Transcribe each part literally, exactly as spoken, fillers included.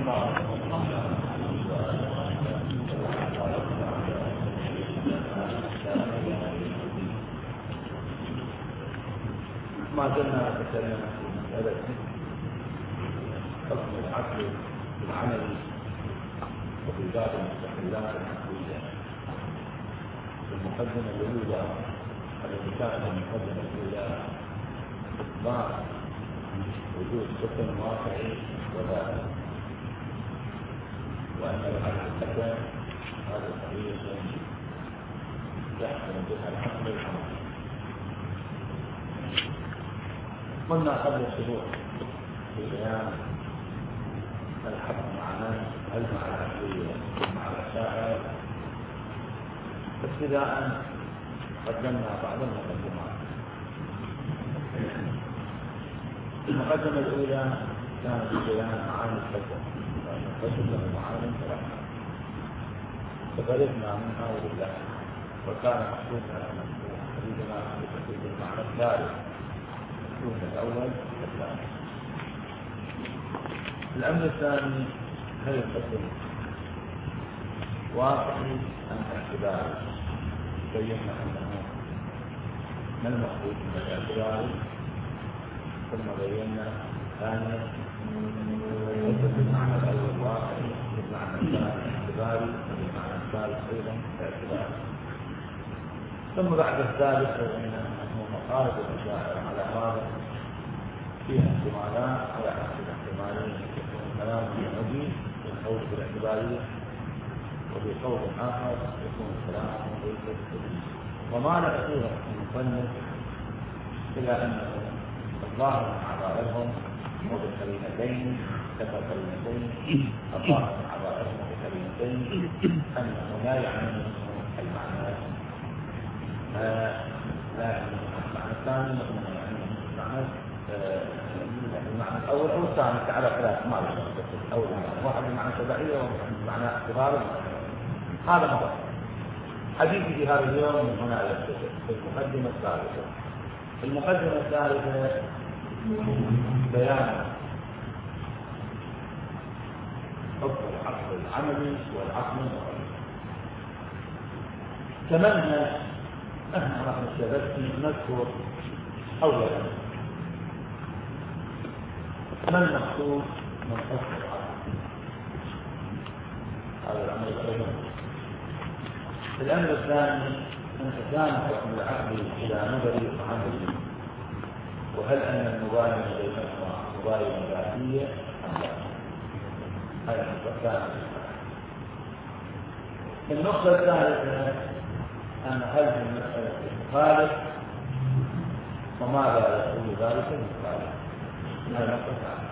ما زلنا نتكلم في مسألة حكم العقل العملي وفي باب المستقلات العقلية. المقدمة الأولى التي كانت المقدمة الأولى إثبات وجود حكم واقعي وذاتي، وأن العقل الحكم هذا قضية يحكم بها العقل العملي. قلنا قبل الشروع في بيان الحكم مع من، هل مع العقلية مع المشاعر، ابتداء قدمنا بعض المقدمات. المقدمة الأولى كانت بيان معاني الحكم، لأن الحكم له معاني ثلاثة تفرقنا منها ولله، وكان مقصودنا أن نريدنا أن نستفيد المعنى الثالث الأول الثاني. الأمر الثاني هل الحكم واقعي أم اعتباري؟ بينا أنه ما المقصود من الاعتباري، ثم بينا ثانيا ليس بالمعنى الأول واقعي، بالمعنى الثاني اعتباري، وبالمعنى الثالث أيضا اعتباري. ثم بعد الثالث بينا أنه مقالب المشاعر على هذا فيها احتمالات، على حسب الاحتمالين يكون كلام النبي بالقول بالاعتبارية، وفي قول آخر يكون كلام ليس بالتدريس. وما لا يصير المصنف إلا أنه الظاهر من عبائرهم وبالقرينتين كقرينتين الظاهر من عبائرهم وبالقرينتين أنه لا يعني المعنى لا يعني المعنى الثاني، وإنما يعني المعنى المعنى الأول أو الثاني على ثلاث ما أو واحد بمعنى تبعية وواحد بمعنى اعتبار. هذا هو حديثي في هذا اليوم من هنا إلى في المقدمة الثالثة. المقدمة الثالثة بيان حكم العقل العملي والعقل النظري. كمنهج نحن راح نذكر أولا ما المقصود من حكم العقل. هذا الأمر الأول. الأمر الثاني أن كان حكم العقل إلى نظري وعملي، وهل أن المباينة بينهما مباينة ذاتية أم لا؟ هذا النقطة الثانية. النقطة الثالثة أن هل من مسألة المخالف وماذا يقول ذلك المخالف. هذا النقطة الثانية.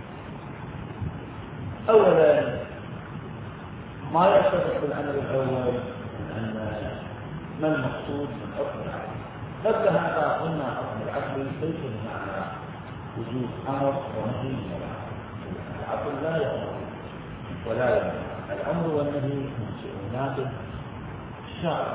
أولا ما يتفق بالأمر الأول أن ما المقصود من حكم العقل. قبل هذا قلنا حكم العقل ليس بمعنى وجود أمر ونهي من العقل. العقل لا يأمر ولا ينهي، الأمر والنهي من شؤونات الشارع.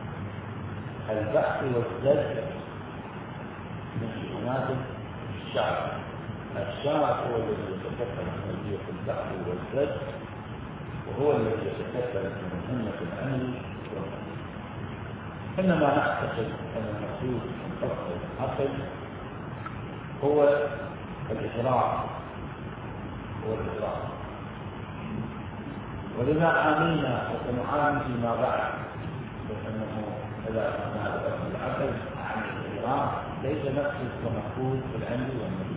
البحث والزجر من شؤونات الشارع. الشارع هو الذي يتكفل عملية البحث والزجر، وهو الذي يتكفل من مهمة الأمر والنهي. إنما نعتقد أن المقصود من حكم العقل هو الإشراع، هو الإشراع. ولذا عانينا وسنعاني فيما بعد بأنه إذا أردنا حكم العقل عن الإشراع ليس نفسه كمقصود في الأمر والنهي.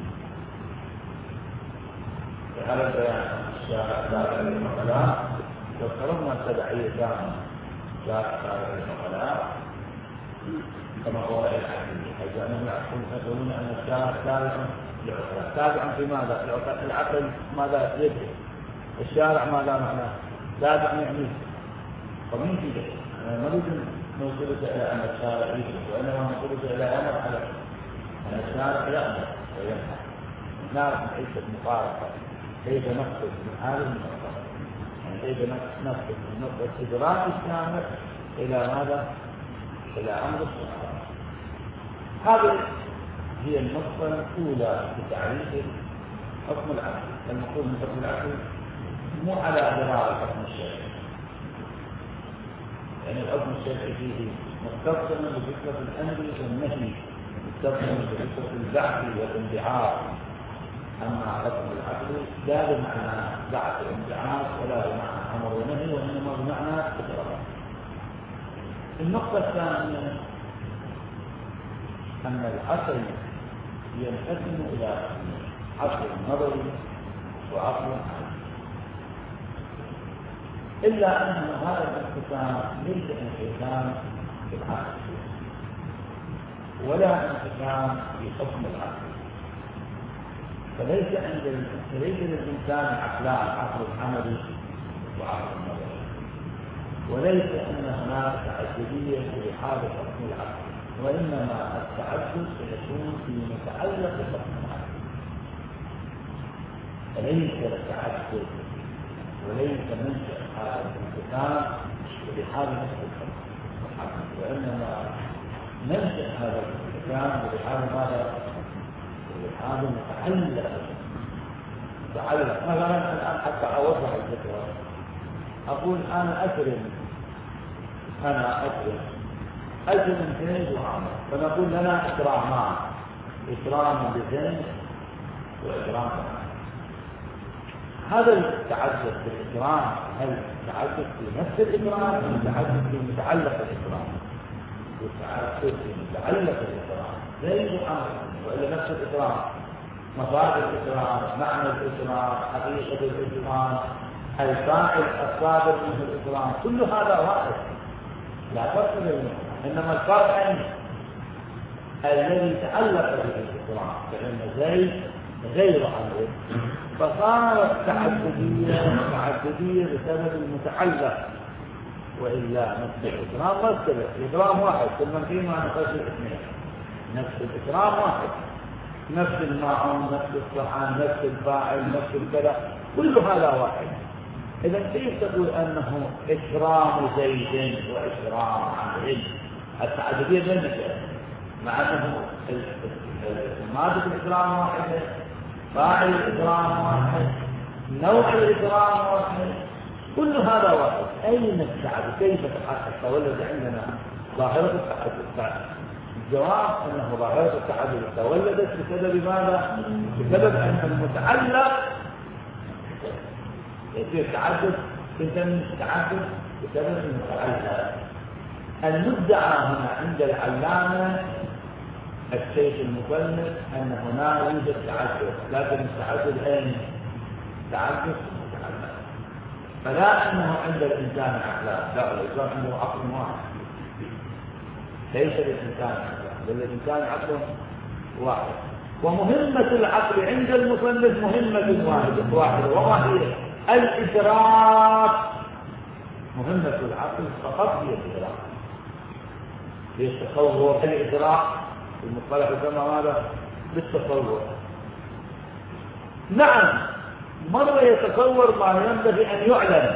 فهذا البيان الشارع لا للعقلاء، وافترضنا التبعية كاملة لا تخالف العقلاء كما هو رأي الحديث، حيث أنهم يقولون أن الشارع تابع للعقلاء. تابع في ماذا؟ العقل ماذا يدري؟ الشارع ماذا معناه؟ تابع يعني فمن في ذلك؟ أنا نريد نوصلك إلى أن الشارع يدري، وإنما نوصلك إلى أمر على أن الشارع يأمر وينهى. نعرف كيف المفارقة، كيف نقصد من هذه المفارقة، كيف نقصد من نقطة إدراك الشارع إلى ماذا؟ إلى أمر السلطان. هذه هي النقطة الأولى في تعريف حكم العقل. المقصود من حكم العقل مو على اعتبار الحكم الشرعي، يعني الحكم الشرعي فيه متصلا بفكرة الأمر والنهي، متصلا بفكرة البعث والانبعاث. أما حكم العقل لا بمعنى بعث وانبعاث ولا بمعنى أمر ونهي، وإنما بمعنى إقرار. النقطة الثانية أن العقل ينقسم إلى عقل نظري وعقل عقلي، إلا أن هذا الانقسام ليس انقسام في العقل ولا انقسام في حكم العقل. فليس عند فليس للإنسان عقلان، عقل عملي وعقل نظري، وليس أن هناك تعددية في حالة حكم العقل، وإنما التعدد سيكون في متعلق بحكم العقل. فليس التعدد وليس منشأ هذا الانقسام بحال نفس الحكم، وإنما منشأ هذا الانقسام بحال ماذا؟ بحال متعلق متعلق. مثلا الآن حتى أوضح الفكرة، أقول أنا أكرم أنا أكرم أكرم زيد وعمر، فنقول لنا إكرامان، إكرام بزيد وإكرام بعمر. هذا التعدد في الإكرام هل تعدد في نفس الإكرام أم تعدد في متعلق الإكرام؟ والتعدد في متعلق الإكرام زيد وعمر، وإلا نفس الإكرام، مصادر الإكرام، معنى الإكرام، حقيقة الإكرام، الفاعل الصادر منه الإكرام، كل هذا واحد لا فرق بينهم. إنما الفرق أن الذي تعلق به الإكرام، فإن زيد غير عمرو، فصارت تعددية تعددية بسبب المتعلق، وإلا نفس الإكرام مختلف، الإكرام واحد ثم في معنى قصد الاثنين، نفس الإكرام واحد، نفس الماعون، نفس الصحان، نفس الفاعل، نفس الكلام، كل هذا واحد. إذا كيف تقول أنه إكرام زيد وإكرام عمرو؟ التعددية بين مع أنه مادة الإكرام واحدة، فاعل الإكرام واحد، نوع الإكرام واحد، كل هذا واحد. أين التعدد؟ كيف تولد عندنا ظاهرة التعدد؟ الجواب أنه ظاهرة التعدد تولدت بسبب ماذا؟ بسبب أن المتعلق يصير تعدد، يتم التعدد بسبب المتعلق. المدعى هنا عند العلامة الشيخ المصنف أن هنا يوجد تعدد، لكن التعدد أين؟ تعدد المتعلق. فلا أنه عند الإنسان عقلان، لا، الإنسان عنده عقل واحد، ليس للإنسان عقلان، بل الإنسان عقل واحد. ومهمة العقل عند المصنف مهمة واحدة واحدة وما هي؟ الإدراك. مهمة العقل فقط هي الإدراك، للتصور. الإدراك المصطلح يسمى ماذا؟ بالتصور. نعم، مرة يتصور ما ينبغي أن يعلم،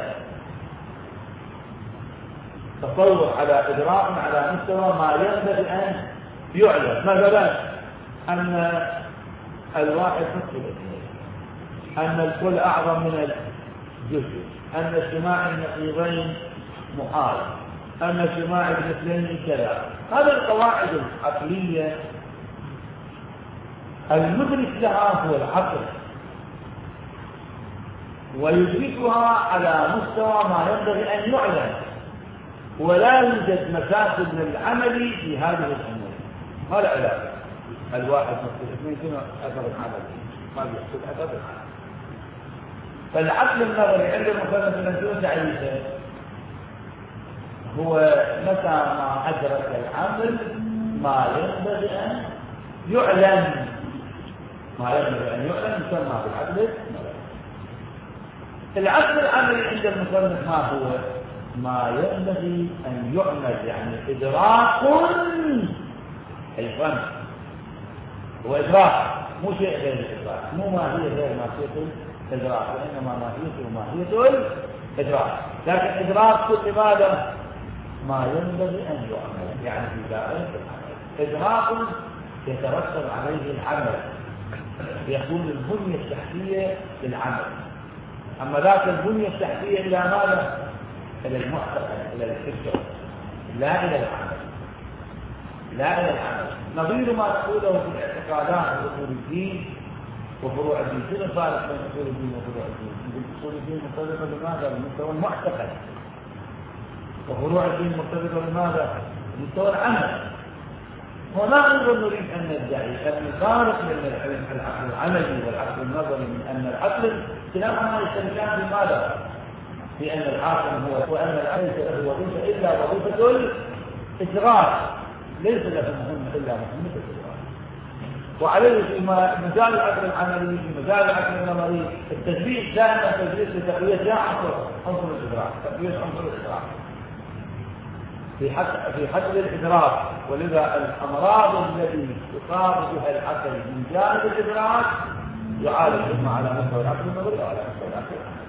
تصور على إدراك على مستوى ما ينبغي أن يعلم، مثلا أن الواحد نصف الاثنين، أن الكل أعظم من الجزء، أن اجتماع النقيضين محال، أن اجتماع المثلين كذا. هذه القواعد العقلية المدرك لها هو العقل، ويدركها على مستوى ما ينبغي أن يعلم، ولا يوجد مفاسد للعمل في هذه الأمور. ما العلاقة؟ الواحد نصف الاثنين شنو أثر العمل؟ ما بيحصل أثر العمل. فالعقل النظري عند المصنف المنزول تعريفه هو متى ما أدرك العمل ما ينبغي أن يعلم، ما ينبغي أن يعلم يسمى بالعقل. العقل العملي عند المصنف ما هو؟ ما ينبغي أن يعمل، يعني إدراك أيضا هو إدراك، مو شيء غير الإدراك، مو ماهية غير ماهية الإدراك، وإنما ماهيته ماهية الإدراك. لكن إدراك كل ماذا؟ ما ينبغي أن يعمل، يعني في دائرة العمل. إدراك يترتب عليه العمل، يكون البنية التحتية للعمل. أما ذات البنية التحتية إلى ماذا؟ إلى المعتقد، إلى الفكر، لا إلى العمل، لا إلى العمل. نظير ما نقوله في الاعتقادات وأصول الدين وفروع الدين. شنو الفارق بين أصول الدين وفروع الدين؟ أصول الدين مرتبطة بماذا؟ بمستوى المعتقد، وفروع الدين مرتبطة بماذا؟ بمستوى العمل. هنا أيضا نريد أن ندعي أن الفارق بين العقل العملي والعقل النظري من أن العقل كلاهما يشتركان في ماذا؟ في أن العاقل هو وأن العقل له وظيفة إلا وظيفة الإدراك، ليس له مهمة إلا مهمة الإدراك. وعليه في مجال العقل العملي، في مجال العقل النظري، التدريس دائما تدريس لتقوية عنصر عنصر الإدراك، تقوية عنصر الإدراك في حد في حد الإدراك. ولذا الأمراض التي يصاب بها العقل من جانب الإدراك يعالج إما على مستوى العقل النظري وعلى مستوى العقل العملي.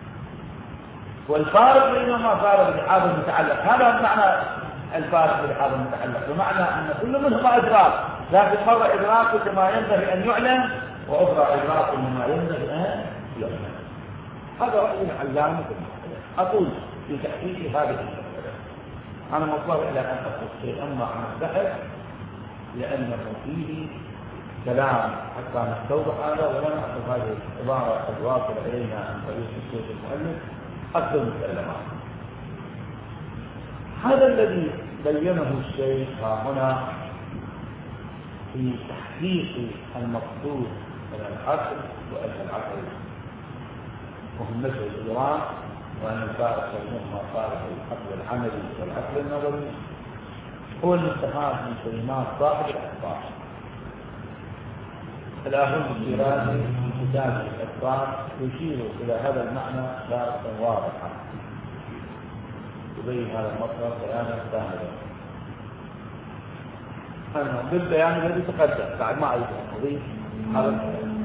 والفارق بينهما فارق بحاضر المتعلق. هذا معنى الفارق بحاضر المتعلق، بمعنى أن كل منهما إدراك، لكن مرة إدراك ما ينبغي أن يعلم، وأخرى إدراك ما ينبغي أن يعلم. هذا رأي العلامة. أقول في تحقيق هذه المسألة أنا مضطر إلى أن أقول شيئا مع البحث لأنه فيه كلام حتى نستوضح هذا، ولا نأخذ هذه العبارة الواصلة إلينا عن طريق الشيخ المؤلف أكثر مكلمات. هذا الذي بينه الشيخ هنا في تحقيق المقصود من العقل، وأن العقل مهمته الإدراك، وأن الفارق بينهما فارق العقل العملي والعقل النظري هو المستفاد من كلمات صاحب الأخبار. الآخر الشيرازي في كتاب الأخبار يشير إلى هذا المعنى بارقا واضحا، يبين هذا المطلب بيانا سهلا أنه بالبيان الذي تقدم بعد ما أيضا نضيف هذا الكلام،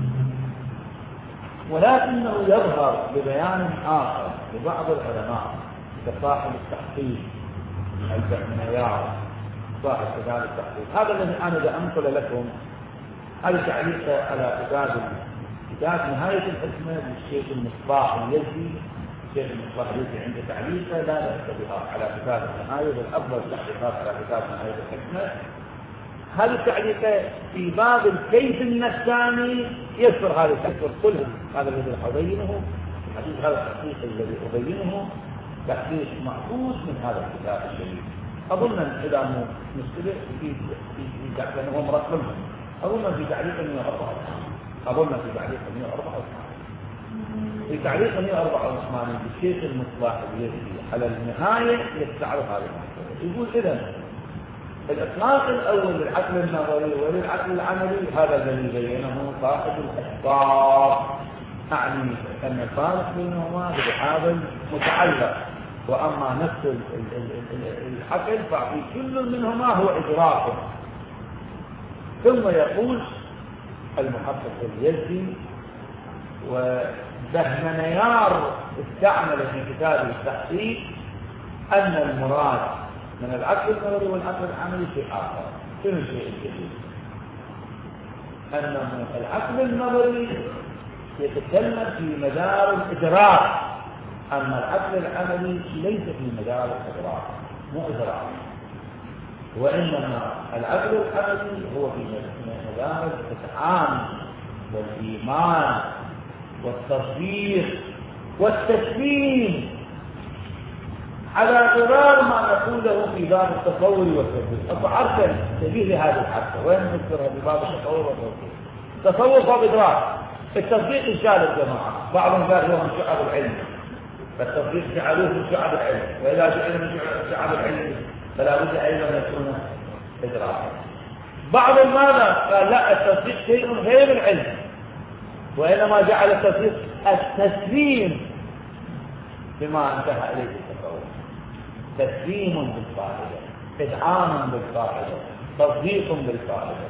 ولكنه يظهر ببيان آخر لبعض العلماء كصاحب التحقيق البحنيار، صاحب كتاب التحقيق. هذا الذي أنا إذا أنقل لكم هذا تعليق على كتاب كتاب نهاية الحكمة للشيخ المصباح اليزدي. الشيخ المصباح اليزدي عنده تعليقه لا بأس بها على كتاب النهاية، بل أفضل التعليقات على كتاب نهاية الحكمة. هذه التعليق في باب الكيف النفساني يذكر هذا التذكر كله. هذا الذي أبينه الحديث، هذا التحقيق الذي أبينه تحقيق مأخوذ من هذا الكتاب الشريف. أظن إذا مو مشكلة في في لأنه مرقمهم، أظن في تعليق مئة وأربعة وثمانين أظن في تعليق مئة وأربعة وثمانين في تعليق مئة وأربعة وثمانين بالشيخ المصباح اليزدي على النهاية يستعرض هذا المسألة. يقول إذن الإطلاق الأول للعقل النظري وللعقل العملي هذا الذي بينه صاحب الأخبار، أعني أن الفارق بينهما بهذا المتعلق، وأما نفس العقل ففي كل منهما هو إدراك. ثم يقول المحقق اليزدي وبهمنيار استعمل في كتاب التحقيق أن المراد من العقل النظري والعقل العملي شيء آخر. شنو الشيء الجديد؟ أن العقل النظري يتكلم في مدار الإدراك، أما العقل العملي ليس في مدار الإدراك، مو إدراك، وإنما العقل العملي هو في مدار الإتعام والإيمان والتصديق والتسليم، على غرار ما نقوله في باب التصور والتصديق. أصعرت تبيه لهذه الحركة وين نذكرها في باب التصور والتصديق؟ التصور هو إدراك، التصديق إن شاء الجماعة بعضهم قال هو من شعب العلم، فالتصديق جعلوه من شعب العلم، وإذا جعل من شعب العلم فلا بد أيضا أن يكون إدراكا. بعضهم ماذا قال لا، التصديق شيء غير العلم، وإنما جعل التصديق التسليم بما انتهى إليه التصور، تسليم بالفائدة، إدعام بالفائدة، تصديق بالفائدة.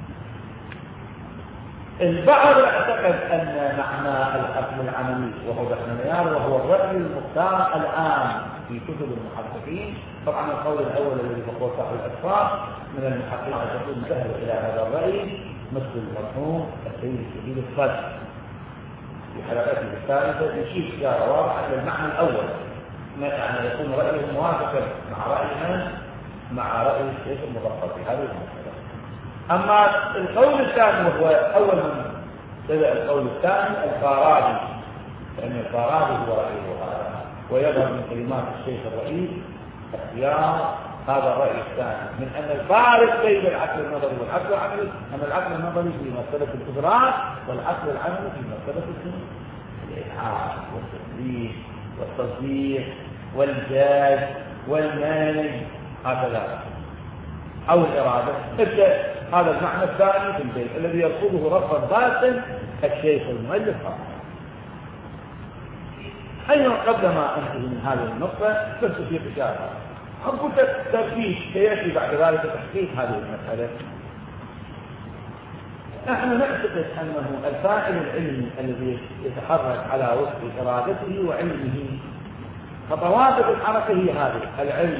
البعض اعتقد أن معنى العقل العملي وهو بحنيار وهو الرأي المختار الآن في كتب المحققين. طبعا القول الأول الذي هو صاحب الأسفار من المحققين يقول ذهب إلى هذا الرأي مثل المرحوم السيد الشهيد الصدر في حلقته الثالثة يشير إشارة واضحة إلى المعنى الأول، يعني يكون رأيه موافقا مع رأي من؟ مع رأي الشيخ المظفر في هذه المسألة. أما القول الثاني وهو أول من بدأ القول الثاني الفارابي، لأن الفارابي هو رأيه هذا، ويظهر من كلمات الشيخ الرئيس اختيار هذا الرأي الثاني من أن الفارق بين العقل النظري والعقل العملي أن العقل النظري في مسألة الإدراك والعقل العملي في مسألة الإلحاد والتثبيت والتصديق والجاز والمانع هكذا أو الإرادة. هذا المعنى الثاني في البيت الذي يرفضه رفضا باطن الشيخ المؤلف. أيضا قبل ما أنتهي من هذه النقطة بس في إشارة أقول تركيز سيأتي بعد ذلك تحقيق هذه المسألة. نحن نعتقد أنه الفاعل العلمي الذي يتحرك على وفق إرادته وعلمه خطوات الحركة هي هذه: العلم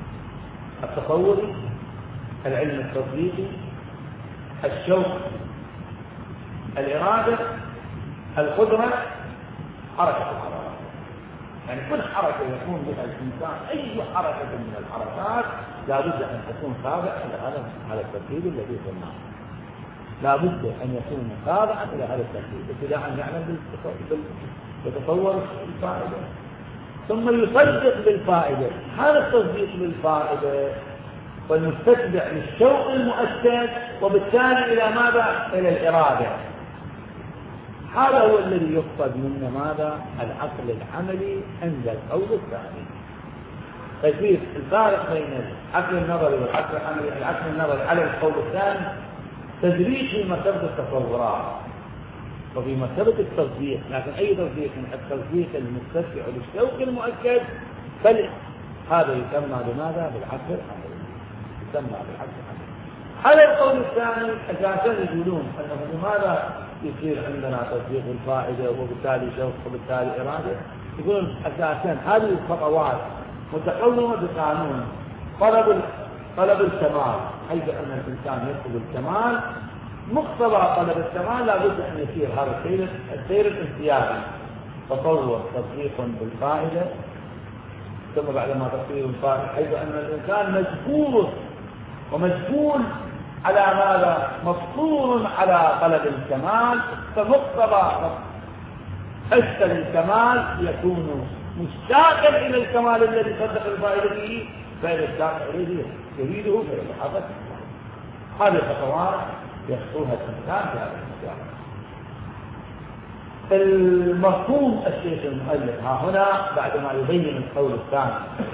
التصوري، العلم التطبيقي، الشوق، الإرادة، القدرة، حركة الحركة. يعني كل حركة يكون بها الإنسان، أي حركة من الحركات لا بد أن تكون خاضعة إلى هذا الترتيب الذي قلناه. لا بد أن يكون خاضعا إلى هذا الترتيب ابتداء أن يعلم يتصور الفائدة ثم يصدق بالفائدة. هذا التصديق بالفائدة والمستتبع للشوق المؤكد وبالتالي إلى ماذا؟ إلى الإرادة. هذا هو الذي يقصد من ماذا؟ العقل العملي عند القول الثاني. فكيف الفارق بين العقل النظري والعقل العملي؟ العقل النظري على القول الثاني تدريج في مرتبة التصورات وفي مرتبة التصديق، لكن أي تصديق من التصديق المستتبع للشوق المؤكد بل هذا يسمى بماذا؟ بالعقل العملي. يسمى بالعقل العملي. على القول الثاني أساسا يقولون أنه لماذا يصير عندنا تصديق الفائدة وبالتالي شوق وبالتالي إرادة؟ يقولون أساسا هذه الخطوات متقومة بقانون طلب طلب الكمال، حيث أن الإنسان يطلب الكمال مقتضى طلب الكمال لابد أن يصير هذا السير السير الانسيابي: تصور تصديق بالفائدة ثم بعدما تصديق الفائدة، حيث أن الإنسان مجبور ومجبول على ماذا؟ مفطور على طلب الكمال، فمقتضى حس الكمال يكون مشتاقا إلى الكمال الذي صدق الفائدة به، فإذا اشتاق إليه يريده فيتحقق. هذه الخطوات يخطوها الإنسان في هذا المجال. المفهوم الشيخ المؤلف ها هنا بعدما يبين القول الثاني،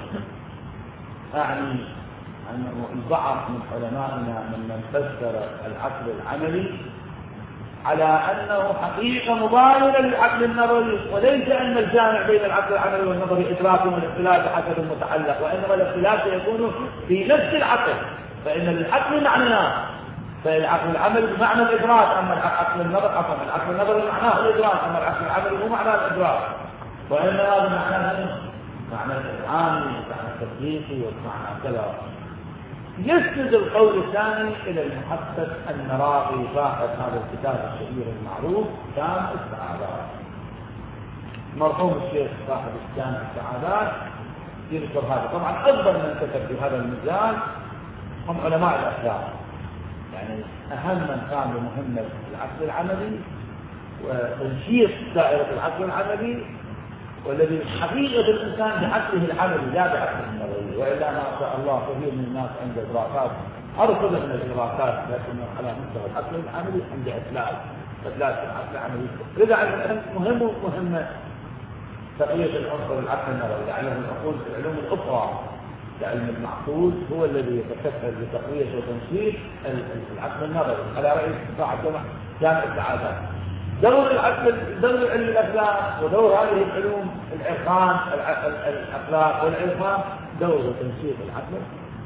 أعني أنه البعض من علمائنا ممن فسر العقل العملي على أنه حقيقة مباينة للعقل النظري، وليس أن الجامع بين العقل العملي والنظري إدراك والاختلاف حسب المتعلق، وإنما الاختلاف يكون في نفس العقل، فإن للعقل معنى، فالعقل العملي بمعنى الإدراك، أما العقل النظري عفوا العقل النظري معناه الإدراك، أما العقل العملي هو معنى الإدراك، وإنما هذا معنى معنى الإعاني ومعنى التصديقي ومعنى كذا. يسند القول الثاني إلى المحقق النراقي صاحب هذا الكتاب الشهير المعروف جامع السعادات، مرحوم الشيخ صاحب جامع السعادات يذكر هذا. طبعا أفضل من كتب في هذا المجال هم علماء الأخلاق، يعني أهم من قام بمهمة العقل العملي وتنشيط دائرة العقل العملي، والذي حقيقة الإنسان بعقله العملي لا بعقله النظري، وإلا ما شاء الله كثير من الناس عنده إدراكات أرصد من الإدراكات، لكن على مستوى العقل العملي عنده إفلاس إفلاس العقل العملي. لذا مهم مهمة تقوية العنصر العقل النظري، يعني نقول في العلوم الأخرى كعلم المعقول هو الذي يتكفل بتقوية وتنشيط العقل النظري على رأي صاحب جامع السعادات. دور العقل دور علم الأخلاق ودور هذه العلوم العرفان الأخلاق والعرفان دور تنشيط العقل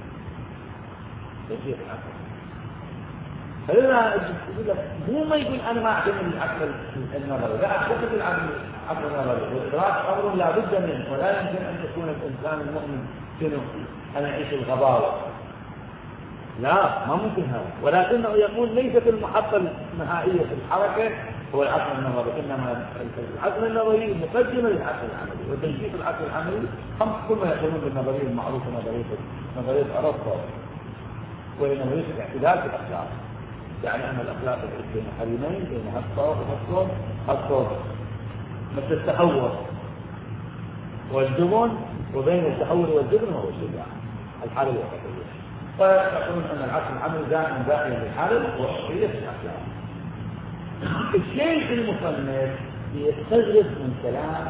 تنشيط العقل. فلذا يقول لك مو ما يقول أنا ما أعتمد العقل النظري، لا أعتمد العقل العقل النظري، والإدراك أمر لا بد منه، ولا يمكن أن يكون الإنسان المؤمن شنو أن يعيش الغباوة، لا ما ممكن هذا. ولكنه يقول ليست المحطة النهائية في الحركة هو العقل النظري، إنما العقل النظري مقدمة للعقل العملي، وتنشيط العقل العملي خمس كما يقولون بالنظرية المعروفة نظرية نظرية أرسطو، وهي نظرية الاعتدال في الأخلاق. يعني أن الأخلاق بين حريمين، بين هالصوت وهالصوت، هالصوت مثل التحول والجبن، وبين التحول والجبن هو الشجاع، الحالة الوسطية. فيقولون أن العقل العملي دائما داخل للحالة الوسطية في الأخلاق. الشيخ المصنف يستغرب من كلام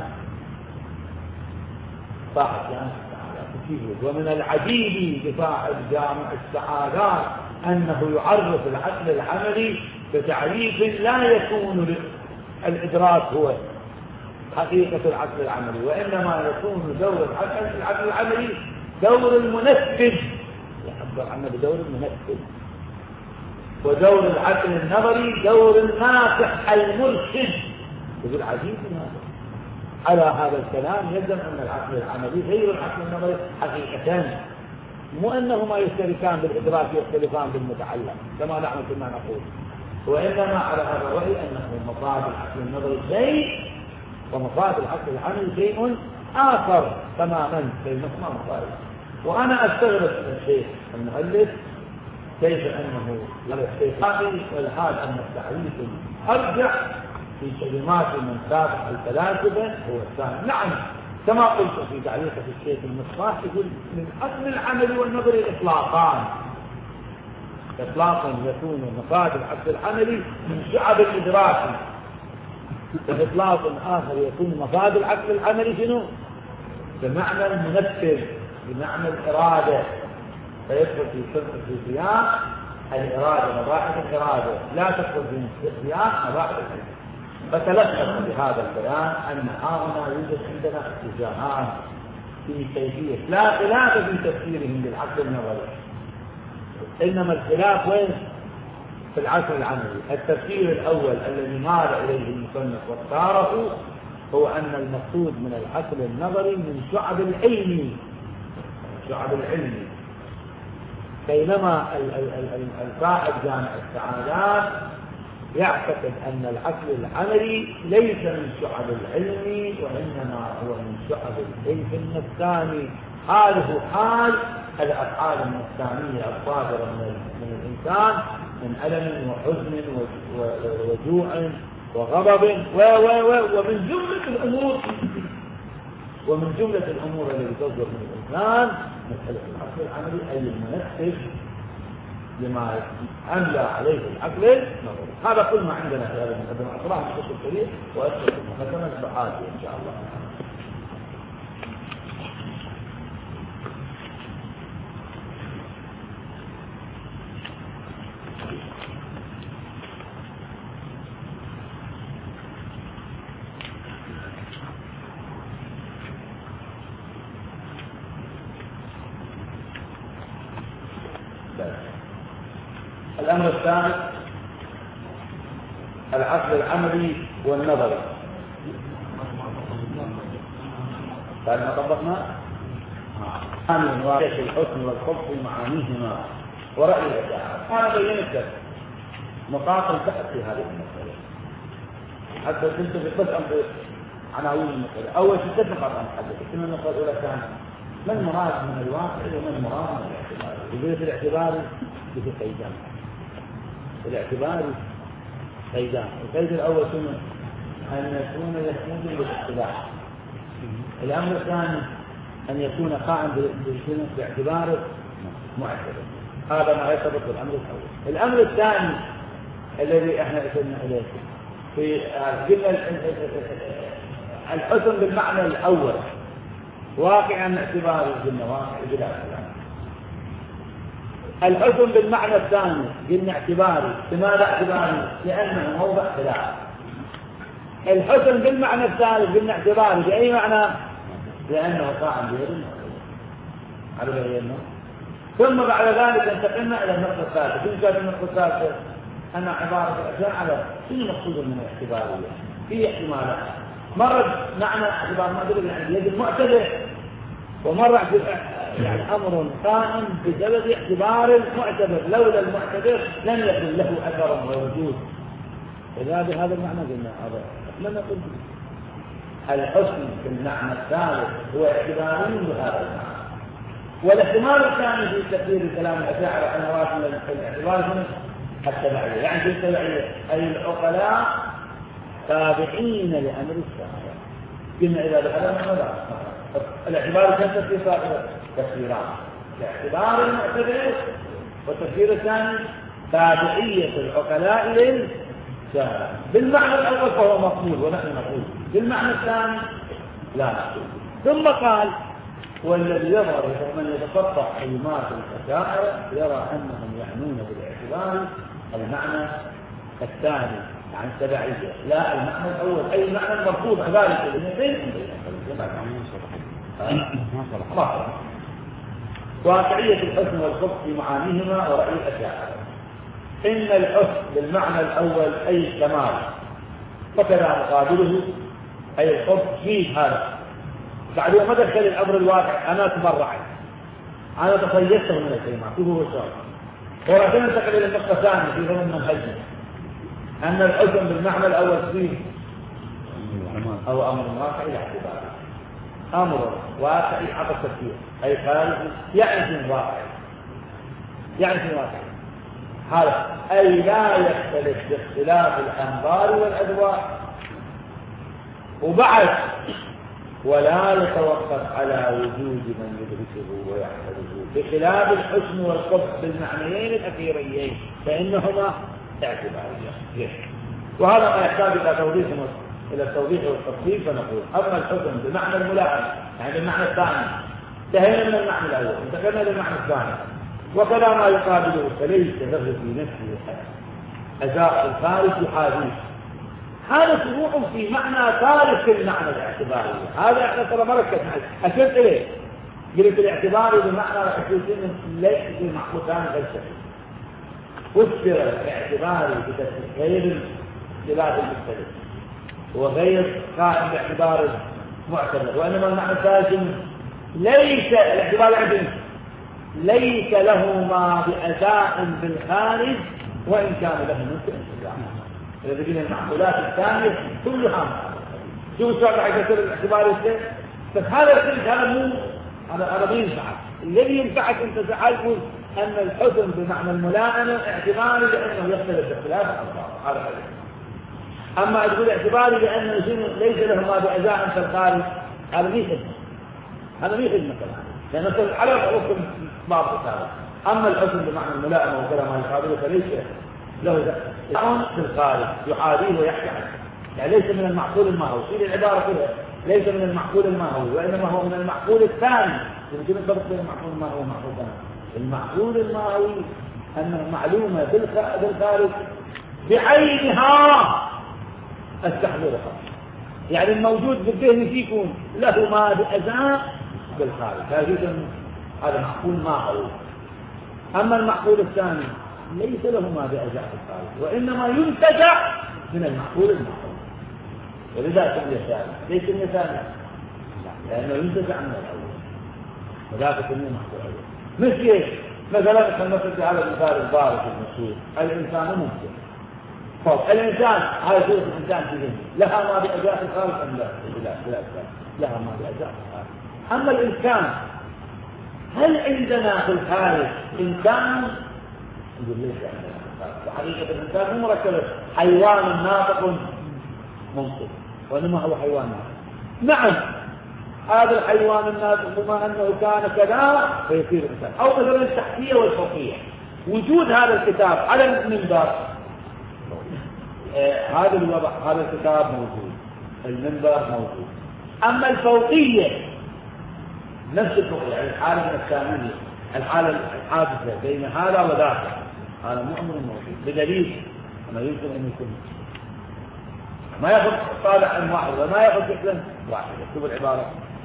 صاحب جامع السعادات، ومن العجيب لصاحب جامع السعادات أنه يعرف العقل العملي بتعريف لا يكون الإدراك هو حقيقة العقل العملي، وإنما يكون دور العقل العملي دور المنفذ، يعبر عنه بدور المنفذ، ودور العقل النظري دور الناصح المرشد. يقول عجيب هذا. على هذا الكلام يلزم أن العقل العملي غير العقل النظري حقيقة، مو أنهما يشتركان بالإدراك يختلفان بالمتعلم كما نحن كنا نقول، وإنما على هذا الرأي أنه مفاد العقل النظري شيء ومفاد العقل العملي شيء آخر تماما بينهما مفارق. وأنا أستغرب الشيخ المؤلف كيف أنه على الشيخاني والحال أن التعريف أرجع في كلمات من سابق الفلاسفة هو الثاني. نعم كما قلت في تعليقة الشيخ المصباح يقول من أصل العمل والنظري إطلاقان، إطلاقا يكون مفاد العقل العملي من شعب الإدراك، وإطلاق آخر يكون مفاد العقل العملي شنو؟ بمعنى المنفذ، بمعنى الإرادة، فيدخل في في سياق الإرادة مباحث الإرادة، لا تدخل في سياق مباحث الإرادة. فتلخص بهذا البيان أن هنا يوجد عندنا اتجاهان في كيفية، لا خلاف في تفسيرهم للعقل النظري، إنما الخلاف وين؟ في العقل العملي. التفسير الأول الذي مال إليه المصنف واختاره هو أن المقصود من العقل النظري من شعب العلم، شعب العلم، بينما الصاحب جامع السعادات يعتقد أن العقل العملي ليس من شعب العلم، وإنما هو من شعب الكيف النفساني، حاله حال الأفعال النفسانية الصادرة من الإنسان من ألم وحزن وجوع وغضب ومن جملة الأمور ومن جملة الأمور التي تصدر من الإنسان مسألة العقل العملي أي المنفذ لما أملى عليه العقل النظري. هذا كل ما عندنا في هذا المقدمة. أقرأها في الشيخ الكريم وأسفل المقدمة بحاجة إن شاء الله. الأمر الثالث العقل العملي والنظري. بعد ما طبقنا ثانيا واقع الحسن والخبث معانيهما ورأي الإشاعة. أنا بينت لك نقاط البحث في هذه المسألة حتى كنت بقسم عناوين المسألة. أول شيء ست نقاط نحدد. كنا النقطة الأولى كان ما المراد من الواقع وما المراد من الاعتبار. يقول في الاعتبار بفي قيدان. الاعتبار قيدان. القيد الأول شنو؟ أن يكون يحمد بالاعتبار. الأمر الثاني أن يكون قائم باعتبار معتبر. هذا ما يرتبط بالأمر الأول. الأمر الثاني الذي احنا أشرنا إليه في قلنا الحسن بالمعنى الأول واقعا اعتبار قلنا واقع بلا اعتبار. الحسن بالمعنى الثاني قلنا اعتباري. لماذا اعتباري؟ لأنه موضع خلاف. الحسن بالمعنى الثالث قلنا اعتباري بأي معنى؟ لأنه قائم بيد على بينه. ثم بعد ذلك انتقلنا إلى النقطة الثالثة. كيف كانت النقطة الثالثة؟ أن عبارة الأشياء على شنو مقصود من الاعتبارية؟ في احتمالات. مرة معنى اعتبار ما يعني يد المعتبر، ومرة يعني أمر قائم بسبب اعتبار المعتبر، لولا المعتبر لم يكن له أثر ووجود. إذا بهذا المعنى قلنا هذا لم نقل الحسن في المعنى الثالث هو اعتباري بهذا المعنى. والاحتمال الثاني في تفسير كلام الأشاعرة أن راسم الاعتبار من التبعية، يعني في التبعية أي العقلاء تابعين لأمر الشارع. قلنا إذا بهذا المعنى الاعتبار كان تفسير تفسيران، الاعتبار المعتبر والتفسير الثاني تابعية العقلاء للشارع. بالمعنى الأول فهو مقبول ونحن نقول، بالمعنى الثاني لا نقول. ثم قال والذي يظهر من يتقطع كلمات الأشاعرة يرى أنهم يعنون بالاعتبار المعنى الثاني عن التبعية لا المعنى الأول، أي المعنى المرفوض ذلك الاثنين واقعية الحسن والخبث في معانيهما ورأي الأشاعرة. إن الحسن بالمعنى الأول أي الكمال، وكذا مقابله أي الخبث فيه هذا. بعد ما دخل الأمر الواقع أنا تبرعت، أنا تصيدته من الكلمات هو الشرط. ولكن انتقل إلى النقطة الثانية في ضمن منهجنا أن الحسن بالمعنى الأول فيه أو أمر واقع إلى اعتباره، أمر واقع حق التفكير أي خارج يعني في واقع، يعني في واقع هذا أي لا يختلف باختلاف الأنظار والأذواق، وبعد ولا يتوقف على وجود من يدرسه ويحفظه، بخلاف الحسن والقبح بالمعنيين الأخيريين فإنهما اعتباريان. وهذا ما يحتاج إلى توضيح إلى التوضيح والتفصيل. فنقول أما الحسن بمعنى الملائمة يعني المعنى الثاني انتهينا من المعنى الأول انتقلنا للمعنى الثاني، وكذا ما يقابله فليس له في نفسه أزاء الخارج يحاذيه. هذا شروع في معنى ثالث في المعنى الاعتباري، هذا احنا ترى مركز أشرت إليه قلت الاعتباري بمعنى الحسن ليس في محمودان غير شيء، فسر الاعتباري بغير اختلاف المختلف وغير قائم باعتبار معتبر، وإنما المعنى الثالث ليس الاعتبار عندنا ليس له ما بأداء بالخارج وإن كان له من انتزاع. إذا بقينا المعقولات الثانية كلها شو السؤال حق يصير الاعتبار الثاني؟ بس هذا الشيء هذا مو هذا هذا ينفعك. الذي ينفعك أنت تعرف أن الحسن بمعنى الملائمة اعتباري لأنه يختلف باختلاف الألفاظ، هذا حاجة. أما تقول اعتباري لأنه ليس له ما بأداء في الخارج هذا مي خدمة، هذا مي خدمة كمان، لأنه على الحكم بعض الثاني. أما الحسن بمعنى الملائمة وكذا ما يقابله فليس له دعوة في الخارج يحاذيه ويحكي عنه، يعني ليس من المعقول الماهوي. في العبارة كلها ليس من المعقول الماهوي وإنما هو من المعقول الثاني. يمكن الفرق بين المعقول الماهوي والمعقول الثاني. المعقول الماهوي أنه معلومة بالخارج بعينها استحضرها، يعني الموجود بالذهن فيكم له ما بأزاء بالخارج، هذا معقول ماهوي. أما المعقول الثاني ليس له ما بأزاء بالخارج وإنما ينتزع من المعقول الماهوي، ولذا سمي ثاني. ليس سمي ثاني لأنه ينتزع من الأول، وذاك سمي معقول أول. مثل إيش؟ مثلا مثل على المثال البارز المشهور الإنسان ممكن طب الإنسان هذا صورة الإنسان في ذهنه لها ما بأجزاء الخارج أم لا؟ لا لا لها ما بأجزاء الخارج. أما الإنسان هل عندنا في الخارج إنسان؟ نقول ليس عندنا في الخارج. وحقيقة الإنسان مو مركب حيوان ناطق ممكن وإنما هو حيوان ناطق. نعم هذا الحيوان الناطق بما أنه كان كذا فيصير إنسان. أو مثلا التحتية والفوقية، وجود هذا الكتاب على المنبر آه هذا الوضع، هذا الكتاب موجود، المنبر موجود. أما الفوقية نفس الفوقية يعني الحالة الثانية الحالة الحادثة بين هذا وذاك هذا مو أمر موجود بدليل ما يمكن أن يكون ما يأخذ طالع واحد وما يأخذ فعلا واحد. اكتب العبارة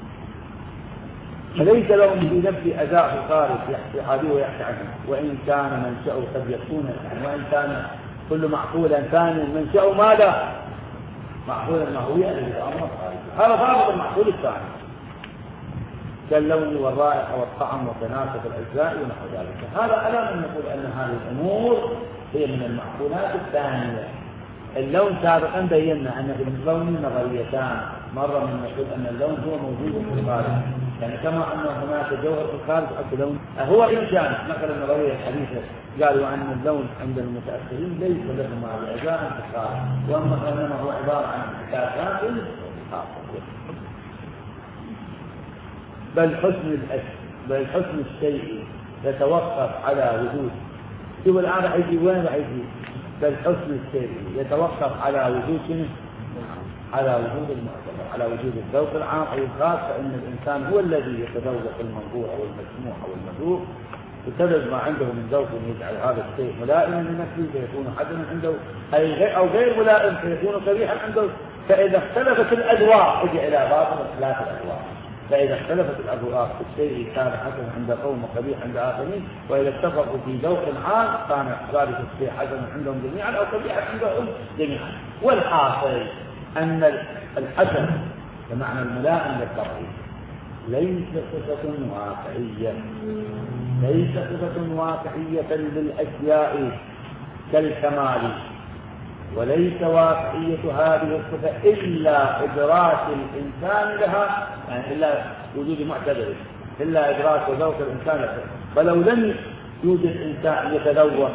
فليس لهم في نفس أداء في الخارج يحتاجه ويحكي عنه وإن كان منشأه قد يكون يعني وإن كان كل معقولا ثاني منشأه ماذا؟ معقولا ما هو يعني الأمر الخارجي. هذا ضابط المعقول الثاني كاللون والرائحة والطعم وتناسب الأجزاء ونحو ذلك. هذا ألا من نقول أن هذه الأمور هي من المعقولات الثانية اللون سابقا بينا أن في اللون نظريتان، مرة من نقول أن اللون هو موجود في الخارج، يعني كما أن هناك جوهر في الخارج أو لون هو إن كان نقل النظرية الحديثة قالوا أن اللون عند المتأخرين ليس له مع الأجزاء في الخارج، وأما أنما هو عبارة عن احتكاكات بل حسن الأشياء بل حسن الشيء يتوقف على وجود. شوف الآن راح يجي وين راح يجي؟ بل حسن الشيء يتوقف على وجود شنو؟ على وجود المعتبر، على وجود الذوق العام أو الخاص، فإن الإنسان هو الذي يتذوق المنظور أو المسموع أو المذوق، بسبب ما عنده من ذوق يجعل هذا الشيء ملائما لنفسه فيكون حسنا عنده، أو غير ملائم فيكون قبيحا عنده. فإذا اختلفت الأذواق اجي إلى باب اختلاف الأذواق، فإذا اختلفت الأذواق في الشيء كان حسنا عند قوم وقبيح عند آخرين، وإذا اتفقوا في ذوق عام كان ذلك الشيء حسنا عندهم جميعا أو قبيحا عندهم جميعا. والحاصل أن الحسن بمعنى الملائم للتطبيق ليس صفة واقعية، ليس صفة واقعية للأشياء كالكمال، وليس واقعية هذه الصفة إلا إدراك الإنسان لها، يعني إلا وجود معتبر، إلا إدراك وذوق الإنسان لها. فلو لم يوجد إنسان يتذوق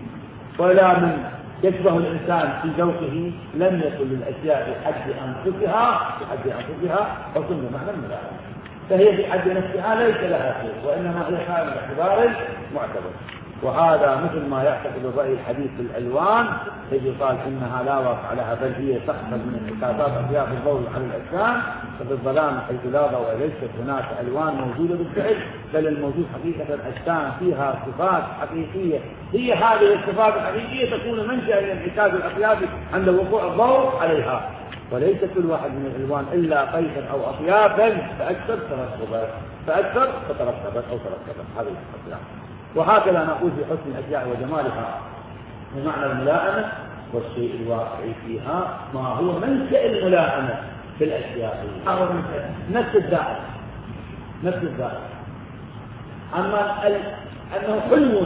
ولا من يشبه الإنسان في ذوقه لم يكن للأشياء بحد أنفسها بحد أنفسها حسن معنى الملائمة، فهي بحد نفسها ليس لها شيء، وإنما هي خارج اعتبار معتبر. وهذا مثل ما يعتقد الرأي الحديث في الألوان، الذي قال إنها لا واقع لها بل هي تحصل من انعكاسات أطياف الضوء على الأجسام، ففي الظلام حيث لا ضوء ليست هناك ألوان موجودة بالفعل، بل الموجود حقيقة الأجسام فيها صفات حقيقية، هي هذه الصفات الحقيقية تكون منشأ لانعكاس الأطياف عند وقوع الضوء عليها، وليس كل واحد من الألوان إلا قيسا أو أطيافا فأكثر ترتبت فأكثر فترتبت أو ترتبت هذه الأطياف. وهكذا نقول في حسن الأشياء وجمالها بمعنى الملائمة، والشيء الواقعي فيها ما هو منشأ الملائمة في الأشياء، هو نفس الذات نفس الذات. أما أنه حلو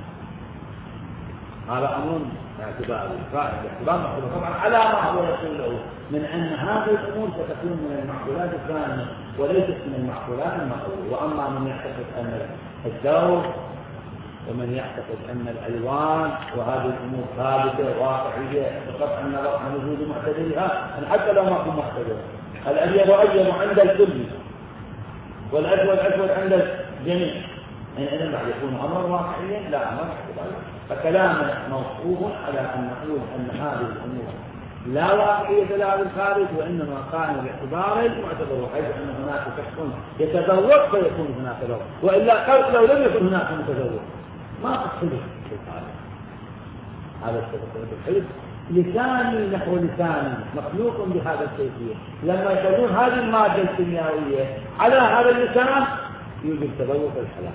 هذا أمر باعتبار الفائد باعتبار طبعا على ما هو يقول له من أن هذه الأمور ستكون من المعقولات الثانية وليست من المعقولات المقولة. وأما من يعتقد أن الذوق ومن يعتقد أن الألوان وهذه الأمور ثابتة واقعية فقط أن عن وجود معتبرها، حتى لو ما كان معتبر، الأبيض أبيض عند الكل والأسود أسود عند الجميع، يعني إذن بعد يكون أمر واقعيا لا أمر اعتباري. فكلامنا موقوف على أن نقول أن هذه الأمور لا واقعية لها بالخارج، وإنما قائمة باعتبار المعتبر، حيث أن هناك شخص يتذوق فيكون هناك ذوق، وإلا لو لم يكن هناك متذوق ما تحصل في الخارج. هذا السبب الحلم لساني نحو لساني مخلوق بهذا الكيفية، لما يكون هذه المادة الكيميائية على هذا اللسان يوجد تذوق الحلال.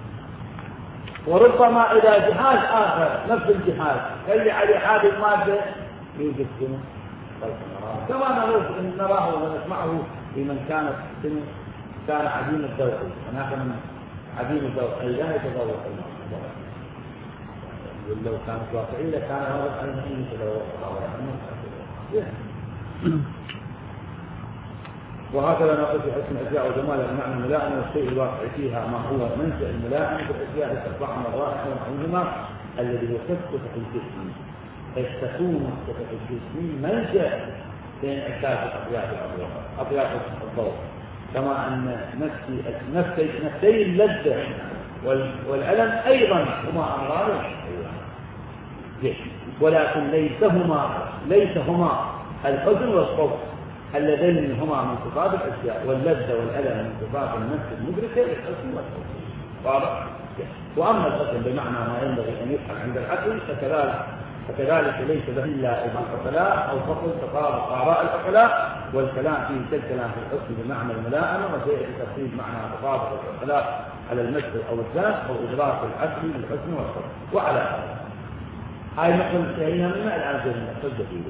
وربما إلى جهاز آخر نفس الجهاز اللي عليه هذه المادة يوجد سنة كما نراه ونسمعه في من كانت سنة كان عديم الذوق، هناك من عديم الذوق أي لا يتذوق الماء، ولو كانت واقعية لكان هذا العلم يتذوق. وهكذا نقول في حسن الأشياء وجمال المعنى الملائمة والشيء الواقع فيها ما هو منشأ الملائمة بالأشياء التي تطبعنا الرائحة والحزمة الذي هو صفة الجسم، تكون صفة الجسم منشأ لانعكاس أطياف أطياف الضوء، كما أن نفسي نفسي نفسي اللذة والألم أيضا هما أمران ولكن ليسهما ليسهما الحزن والخوف اللذين هما من صفات الأشياء، واللذة والألم من صفات النفس المدركة للحزن والخوف. واضح؟ وأما الحزن بمعنى ما ينبغي أن يفعل عند العقل فكذلك فكذلك ليس له إلا العقلاء أو فقط تطابق آراء العقلاء، والكلام فيه كالكلام في الحسن بمعنى الملائمة، وسيأتي تفصيل معنى تطابق العقلاء على المثل أو الذات أو إدراك العقل للحسن والخوف. وعلى هذا هاي نحن انتهينا منها الآن جميع الحجة فيه.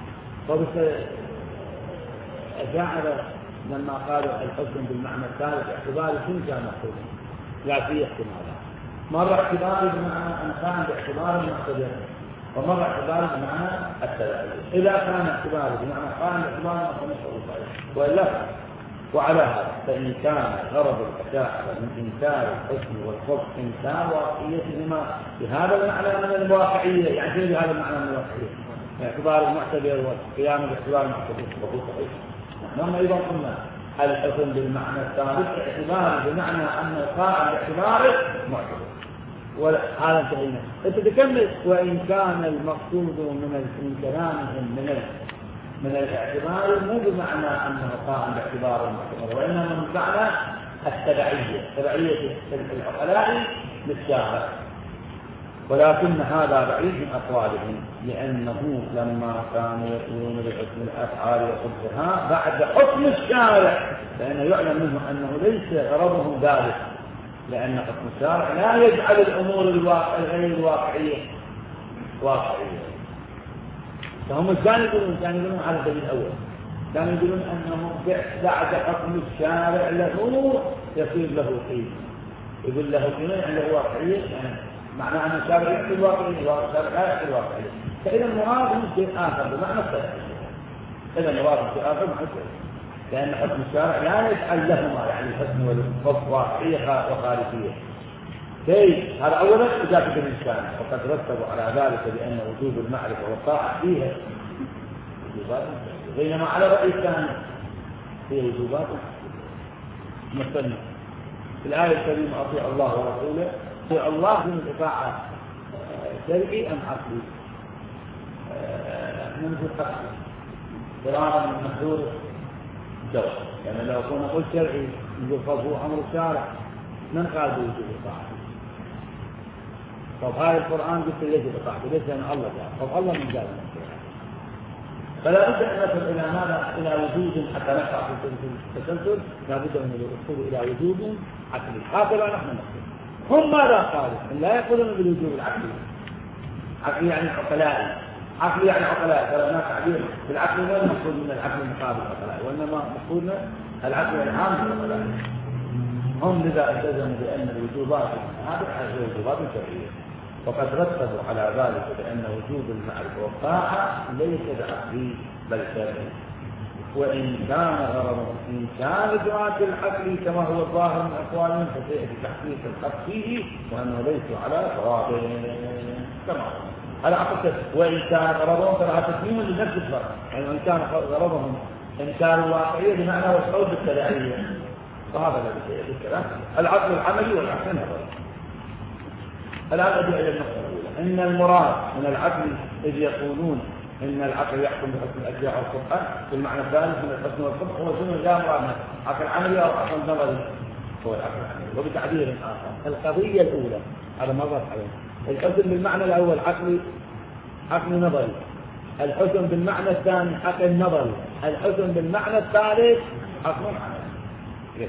فجعل لما قالوا الحسن بالمعنى الثالث اعتباري شنو كان مقصود؟ لا في احتمالات، مرة اعتباري بمعنى أن كان باعتبار المعتبر فمر اعتباره بمعنى التبعية. إذا كان اعتباره بمعنى قائم باعتباره فمشروط عليه، وإلا وعلى هذا فإن كان غرض الأشاعرة من إنكار الحسن والخبث إنكار واقعيتهما بهذا المعنى من الواقعية، يعني في بهذا المعنى من الواقعية باعتبار المعتبر والقيام باعتبار المعتبر وهو صحيح. نحن أيضا قلنا الحسن بالمعنى الثالث اعتباره بمعنى أن القائم باعتباره معتبر، وهذا انتهينا. أنت تكمل وإن كان المقصود من كلامهم من من الاعتبار مو بمعنى أنه قائم باعتبار المعتبر، وإنما من معنى التبعية، تبعية العقلاء للشارع. ولكن هذا بعيد من أقوالهم، لأنه لما كانوا يقولون بحكم الأفعال وقبضها بعد حكم الشارع، فإنه يعلم منه أنه ليس غرضهم ذلك، لأن حكم الشارع لا يجعل الأمور غير الواقعية واقعية. فهم كانوا يقولون كانوا يقولون على الدليل الأول، كانوا يقولون أنه بعد حكم الشارع له يصير له قيمة، يقول له قيمة يعني له واقعية، يعني معنى أن الشارع يحكي الواقعية والشارع لا يحكي الواقعية. فإذا المراد من شيء آخر بمعنى التبعية، إذا المراد من شيء آخر بمعنى التبعية، لأن حكم الشارع لا يجعل لهما يعني الحسن والخبث واقعية وخارجية. كيف؟ هذا أولا إجابة الإنسان، وقد رتبوا على ذلك بأن وجوب المعرفة والطاعة فيها وجوبات، بينما على رأي الثاني هي وجوبات مثلنا في الآية الكريمة أطيع الله ورسوله. أطيع الله من الإطاعة شرعي أم عقلي؟ من في الحق قرارا من محذور الجواب، يعني لو كنا قلت شرعي نقول فهو أمر الشارع من قال بوجوب الطاعة؟ طب هذا القرآن قلت ليس بطاعته، ليس أن الله جاء، طب الله من جاء؟ فلا بد أن نصل إلى ماذا؟ إلى وجود حتى نقع في التسلسل، لا بد من الوصول إلى وجود عقلي. هكذا نحن نقول. هم ماذا قالوا؟ لا يقولون بالوجوب العقلي. عقلي يعني عقلائي، عقلي يعني عقلائي، ترى هناك تعبير بالعقل ولا مقصود من العقل المقابل العقلائي، وإنما مقصودنا العقل العام للعقلائي. هم لذا التزموا بأن الوجوبات هذه وجوبات شرعية، وقد رتبوا على ذلك بأن وجوب المعرفة والطاعة ليس بعقلي بل شرعي، وإن كان غرض إنكار إدراك العقل كما هو الظاهر من أقوالهم فسيأتي تحقيق الحق فيه وأنه ليس على صواب كما هو. هذا عقل وإن كان غرضهم ترى تسليم لنفس الفرق، يعني وإن كان غرضهم إنكار الواقعية بمعنى والصوت التبعية، فهذا الذي سيأتي الكلام العقل العملي والعقل النظري. الآن أجي إلى النقطة الأولى، إن المراد من العقل إذ يقولون إن العقل يحكم بحكم الأشياء والقرآن بالمعنى الثالث من الحسن والقبح هو شنو لا مراد منه عقل عملي أو عقل نظري، هو العقل العملي. وبتعبير آخر القضية الأولى هذا مرت عليه الحسن بالمعنى الأول عقل عقل نظري، الحسن بالمعنى الثاني عقل نظري، الحسن بالمعنى الثالث عقل عملي.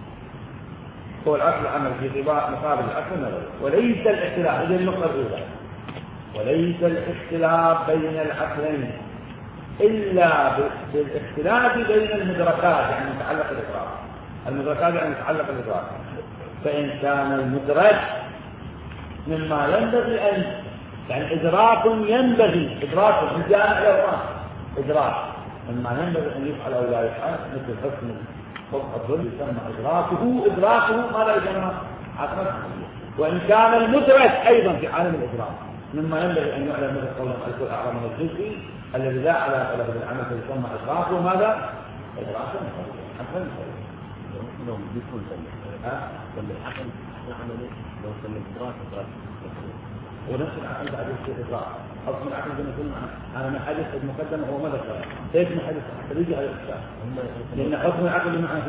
هو العقل العملي في طباع مقابل العقل النظري، وليس الاختلاف. هذه النقطة الأولى، وليس الاختلاف بين العقلين إلا بالاختلاف بين المدركات، يعني متعلق الإدراك. المدركات يعني متعلق الإدراك، فإن كان المدرك مما ينبغي أن يعني إدراك ينبغي إدراك الجامع الأوراق إدراك مما ينبغي أن يفعل أو لا يفعل مثل حكم فوق الظل يسمى إدراكه إدراكه ما لا يسمى عقلا. وإن كان المدرك أيضا في عالم الإدراك مما ينبغي أن يعلم مثل قوله الكل أعلم من الجزء الذي لا علاقة له بالعمل فيسمى إدراكه ماذا؟ إدراكا عقلا. لو بيكون سمي العقل عملي لو سمي إدراك إدراك ونفس العقل بعد يصير إدراك. حكم العقل زي ما قلنا أنا من حدث المقدمة هو ماذا كلام؟ ليش من حدث تريد على الإشكال؟ لأن حكم العقل معه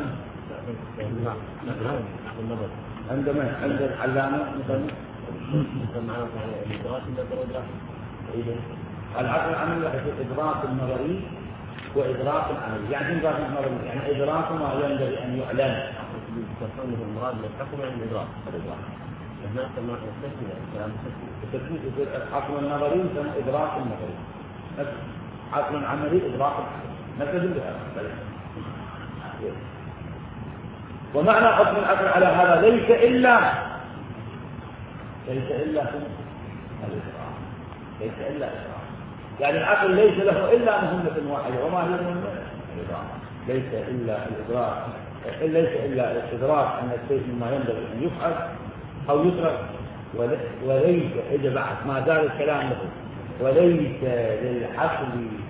عندما عند العلامة مثلا العقل العملي يحدث إدراك النظري وإدراك العملي. يعني إدراك النظري يعني إدراك ما ينبغي أن يعلن تكون المراد من الحكم عن الإدراك. الإدراك هناك نوع التسمية الكلام التسمية العقل النظري يسمى إدراك النظري، عقل عملي إدراك نفذ بهذا. ومعنى حكم العقل على هذا ليس إلا ليس إلا في الإدراك. ليس إلا إدراك. يعني العقل ليس له إلا مهمة واحدة، وما هي المهمة؟ الإدراك. ليس إلا الإدراك، ليس إلا الإدراك أن الشيء مما ينبغي أن يفعل أو يترك، وليس إذا بعد ما زال الكلام له، وليس للعقل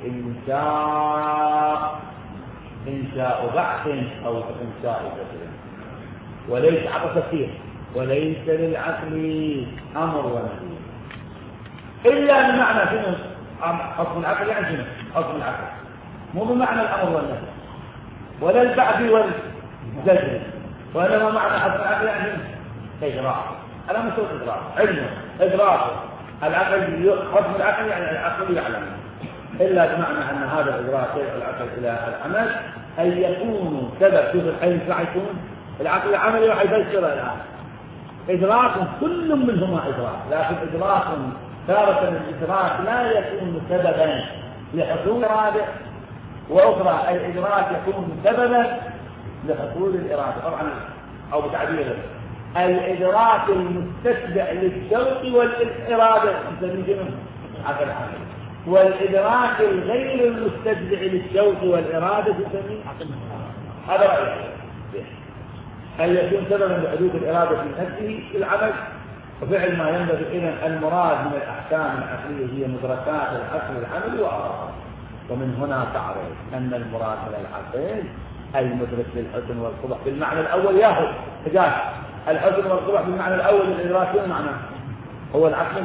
إنشاء إنشاء بعث أو إنشاء تفسير، وليس عقل تفسير، وليس للعقل أمر ونهي إلا بمعنى شنو؟ حكم العقل يعني شنو؟ حكم العقل مو بمعنى الأمر والنهي ولا البعث والزجر، وإنما معنى حكم العقل يعني إدراك. أنا مش إدراك، علم إدراك العقل، حكم العقل يعني العقل يعلم، إلا بمعنى أن هذا الإدراك يدعو العقل إلى العمل، أن يكون سبب شوف الحين يكون العقل العملي وحيفسر الآن إدراك كل منهما إدراك، لكن إدراك تارة الإدراك لا يكون سببا لحصول إرادة، وأخرى الإدراك يكون سببا لحصول الإرادة. طبعا أو بتعبير الإدراك المستتبع للشوق والإرادة نسميه عقل عملي، والإدراك الغير المستتبع للشوق والإرادة نسميه عقل. هذا رأيي أن يكون سببا لحدوث الإرادة في نفسه في العمل وفعل ما ينبغي. إذن المراد من الأحكام العقلية هي مدركات العقل العملي وأعراضه، ومن هنا تعرف أن المراد من العقل المدرك للحسن والقبح بالمعنى الأول ياهو حجاج الحسن والقبح بالمعنى الأول الإدراك معنى هو العقل.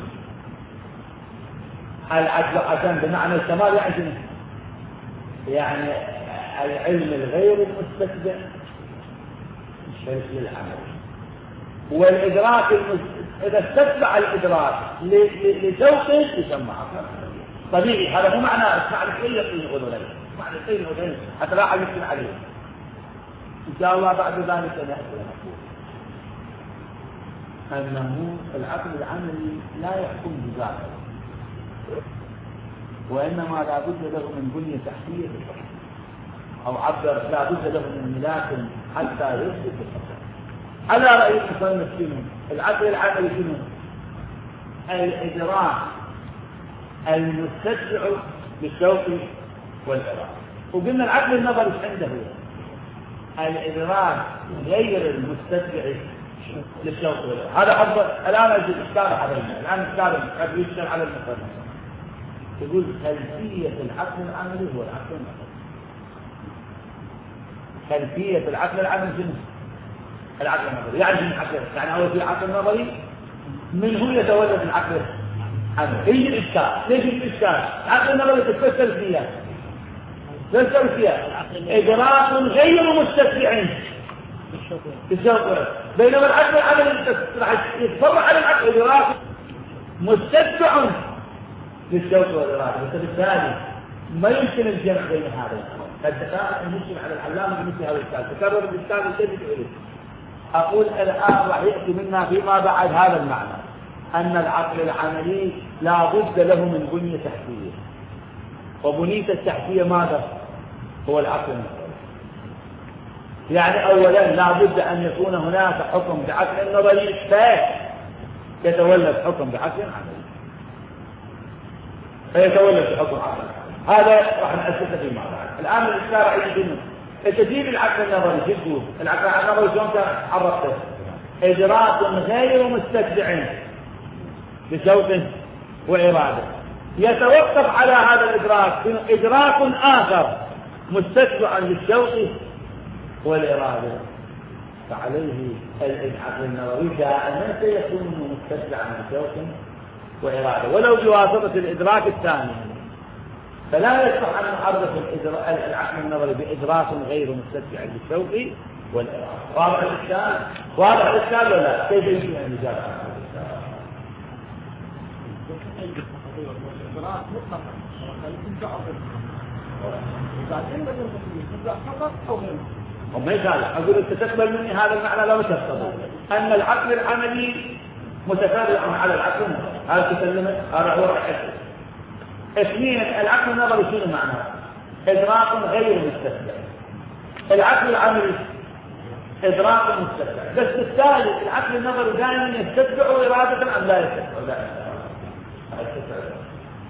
العقل عشان بمعنى الكمال يعني شنو؟ يعني العلم الغير المستتبع الشرك للعمل، والإدراك المس... إذا استتبع الإدراك لشوقه يسمى عقل طبيعي. هذا مو معنى اسمع الشيء يقول لك معنى الشيء يقول حتى لا أحد يكتب عليه إن شاء الله. بعد ذلك نأخذ أنه العقل العملي لا يحكم بذاته، وإنما لا بد له من بنية تحتية أو عبر لا بد له من ملاك حتى يثبت الحكم. على رأي المصنف شنو؟ العقل العملي شنو؟ الإدراك المستتبع بالشوق والإرادة. وقلنا العقل النظري ايش عنده هو؟ الإدراك غير المستتبع للشوق والإرادة. هذا حظ الآن الإشكال حضرنا الآن الإشكال قد يشكل على المصنف. يقول خلفية العقل العملي هو العقل النظري. خلفية العقل العملي شنو؟ العقل النظري يعني من عقل، يعني أول في عقل نظري من هو يتولد العقل العملي. ايش الإشكال؟ ليش الإشكال؟ العقل النظري تتفسر فيها تتفسر فيها إدراك غير مستتبع بالشوق، بينما العقل العملي راح يتفرع على العقل إدراك مستتبع بالشوق والإرادة، وبالتالي ما يمكن الجمع بين هذين. الدقائق المشكل على العلامة بمثل هذا الإشكال، تكرر الإشكال الذي يعرف. أقول الآن راح يأتي منا فيما بعد هذا المعنى أن العقل العملي لا بد له من بنية تحتية، وبنية التحتية ماذا؟ هو العقل النظري. يعني أولا لا بد أن يكون هناك حكم بعقل نظري فيتولد حكم بعقل عملي، فيتولد حكم عقل. هذا راح نأسسه فيما بعد. الآن الإشكال رأيي منه تجيب العقل النظري شو تقول؟ العقل النظري شلون عرفته؟ إدراك غير مستتبع بشوق وإرادة، يتوقف على هذا الإدراك إدراك آخر مستتبع للشوق والإرادة، فعليه العقل النظري دائما سيكون مستتبعا للشوق وإرادة ولو بواسطة الإدراك الثاني. فلا يصح أن نعرف العقل النظري بإدراك غير مستتبع للشوق والإرادة. واضح الإشكال؟ واضح الإشكال ولا لا؟ كيف يمكن أن يجاب؟ وما يقال أقول أنت تقبل مني هذا المعنى لو تقبل أن العقل العملي متفرع على العقل النظري، هل تسلمت؟ هذا هو الحكم. اثنين العقل النظري شنو معناه؟ إدراك غير مستتبع. العقل العملي إدراك مستتبع، بس بالتالي العقل النظري دائما يستتبع إرادة أم لا يستتبع؟ لا يستتبع.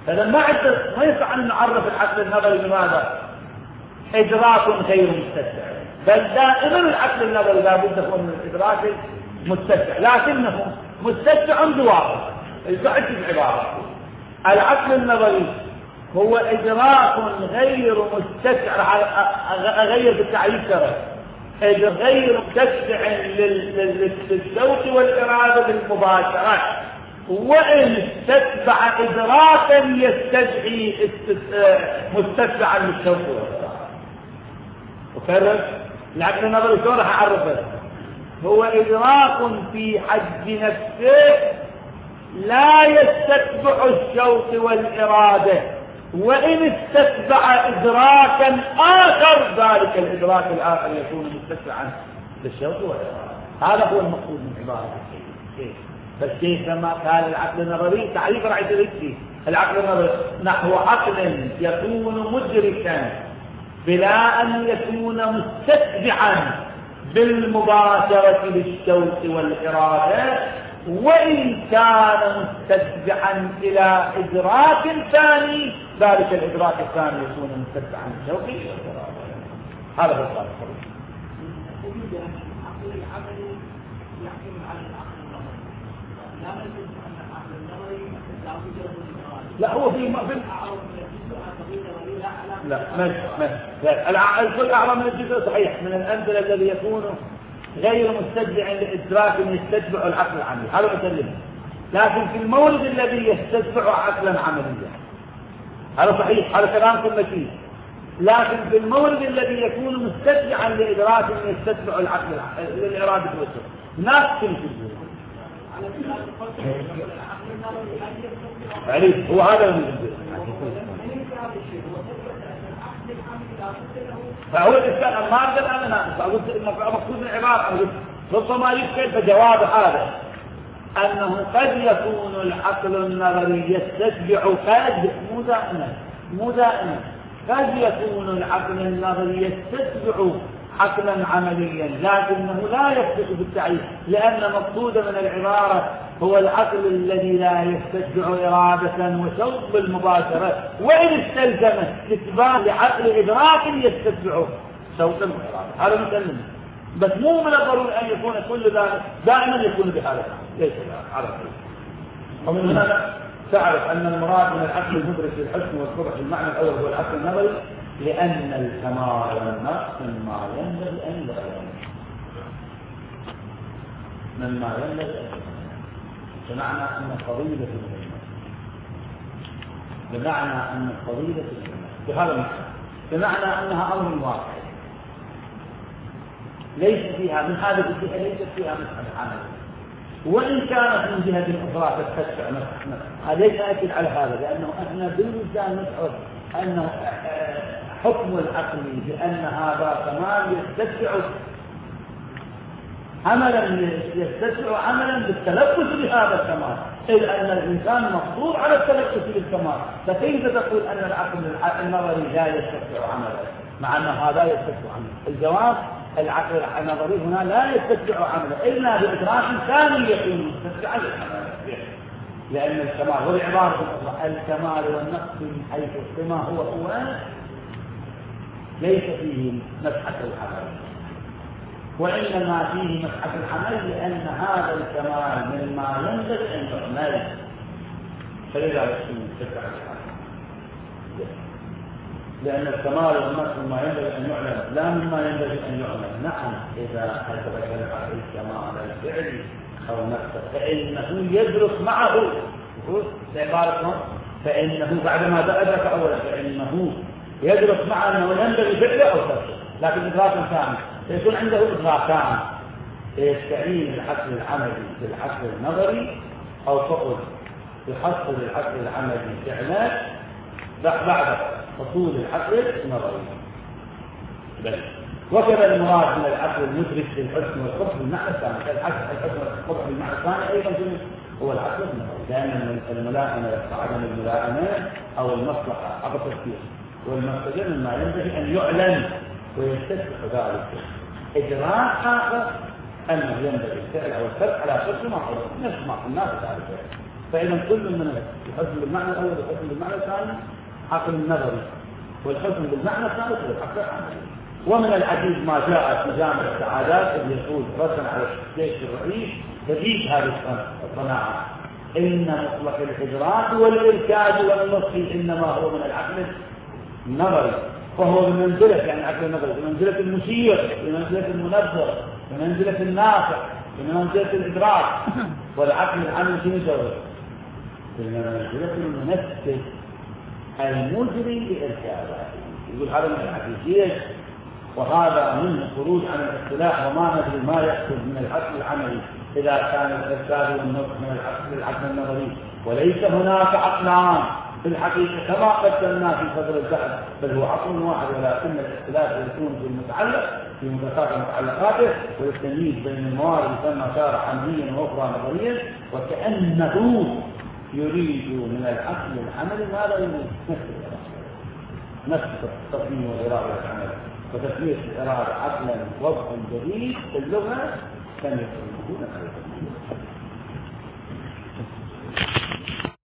فلما عدت ما يصح أن نعرف العقل النظري بماذا؟ إدراك غير مستتبع، بل دائما العقل النظري لا بد يكون من الإدراك مستتبع، لكنه مستتبع بواقع. البعد العبارة العقل النظري هو إدراك غير مستتبع، غير بالتعريف ترى غير مستتبع للذوق والإرادة بالمباشرة، وإن استتبع إدراكا يستدعي مستتبعا للشوق والإرادة. وكذا العقل النظري شو راح أعرفه؟ هو إدراك في حد نفسه لا يستتبع الشوق والإرادة، وإن استتبع إدراكا آخر ذلك الإدراك الآخر يكون مستتبعا للشوق والإرادة. هذا هو المقصود من عبارة الشيء. فالشيء لما قال العقل النظري تعريف رعيت الإكسي العقل النظري نحو عقل يكون مدركا بلا أن يكون مستتبعا بالمباشرة للشوق والإرادة، وإن كان مستتبعا إلى إدراك ثاني ذلك الإدراك الثاني يكون مستتبعا للشوق والإرادة. هذا هو الصالح. لا هو في في لا ماشي ماشي الكل أعلى من الجزء صحيح من الأمثلة الذي يكون غير مستتبع لإدراك يستتبع العقل العملي، هذا مسلم. لكن في المورد الذي يستتبع عقلا عمليا هذا صحيح، هذا كلامكم مكين. لكن في المورد الذي يكون مستتبعا لإدراك يستتبع العقل للإرادة والشوق نفس الجزء عليك هو هذا المجد. فهو الإشكال المارد الآن أنا أقول مقصود من العبارة ربما يشكل فجواب هذا أنه قد يكون العقل النظري يستتبع قد مو دائما مو دائما قد يكون العقل النظري يستتبع عقلا عمليا، لكنه لا يثبت بالتعريف، لأن مقصود من العبارة هو العقل الذي لا يستتبع إرادة وشوق بالمباشرة، وإن استلزم استتباع لعقل إدراك يستتبع شوقا وإرادة. هذا مسلم، بس مو من الضروري أن يكون كل ذلك دائما يكون بهذا، ليس على كل. ومن هنا تعرف أن المراد من العقل المدرك للحسن والقبح المعنى الأول هو العقل النظري، لأن الكمال والنقص مما ينبغي أن يعلم مما ينبغي أن يعلم بمعنى أن فضيلة العلم بمعنى أن فضيلة العلم بهذا المعنى بمعنى أنها أمر واقع ليس فيها من هذا الجهة ليست فيها مسألة عمل، وإن كانت من جهة أخرى تتسع نفسها. ليس أكد على هذا، لأنه إحنا بالإنسان نشعر أنه حكم العقل بأن هذا كمال يستدفع عملا يستدفع عملا بالتلبس بهذا الكمال، إذ أن الإنسان مفروض على التلبس بالكمال، فكيف تقول أن العقل النظري لا يستدفع عملا مع أن هذا يستدفع عملا؟ الجواب العقل النظري هنا لا يستدفع عملا إلا بإدراك ثاني يكون مستدفعا للعمل، لأن الكمال والعبارة الكمال والنقص من حيث كما هو هو ليس فيه مسحة العمل، وإنما فيه مسحة العمل لأن هذا الكمال مما ينبغي أن يعمل، فلذلك مستدفع العمل، لأن الكمال والنقص مما ينبغي أن يعلم لا مما ينبغي أن يعلم. نعم إذا أدرك العقل الكمال الفعلي أو نفسه فإنه يدرك معه بعبارة فإنه بعدما أدرك أولا فإنه يدرك معه أنه ينبغي فعله أو تركه، لكن إدراك ثاني سيكون عنده إدراكان يستعين العقل العملي بالعقل النظري أو فقط يحصل العقل العملي فعلا بعد حصول العقل النظري. وكذا المراد من العقل المدرك للحسن والقبح بالمعنى الثاني، الحسن والقبح بالمعنى الثاني أيضا هو العقل النظري، لأن الملائمة عدم الملائمة أو المصلحة عقد التفكير والمقصد مما ينبغي أن يعلن ويستدفع ذلك إدراك آخر أنه ينبغي الفعل أو الترك على شرط ما حصل نفس ما قلنا في ذلك. فإذا كل من الحسن بالمعنى الأول والحسن بالمعنى الثاني عقل نظري، والحسن بالمعنى الثالث هو العقل العملي. ومن العديد ما جاء في جامع السعادات اللي يقول ردا على الشيخ الرئيس تزيد هذه الصناعة إن مطلق الإدراك والإركاد والنص إنما هو من العقل النظري، فهو بمنزلة يعني العقل النظري بمنزلة المشير، بمنزلة المنظر، بمنزلة النافع، بمنزلة الإدراك. والعقل العملي في مجرد بمنزلة المنفذ المجري لإركاده. يقول هذا من الحقيقية، وهذا من خروج عن الاصطلاح وما ندري ما يقصد من العقل العملي إذا كان الإركاد والنص من العقل العقل النظري. وليس هناك عقلان في الحقيقة كما قدمنا في صدر البحث، بل هو عقل واحد، ولكن الاختلاف يكون في المتعلق في متفاوت متعلقاته، والتمييز بين الموارد يسمى شارع عمليا واخرى نظريا، وكأنه يريد من العقل العملي ما لا يريد نفس التصميم والإرادة العمل، وتسمية الإرادة عقلا وضع جديد في اللغة كان يكون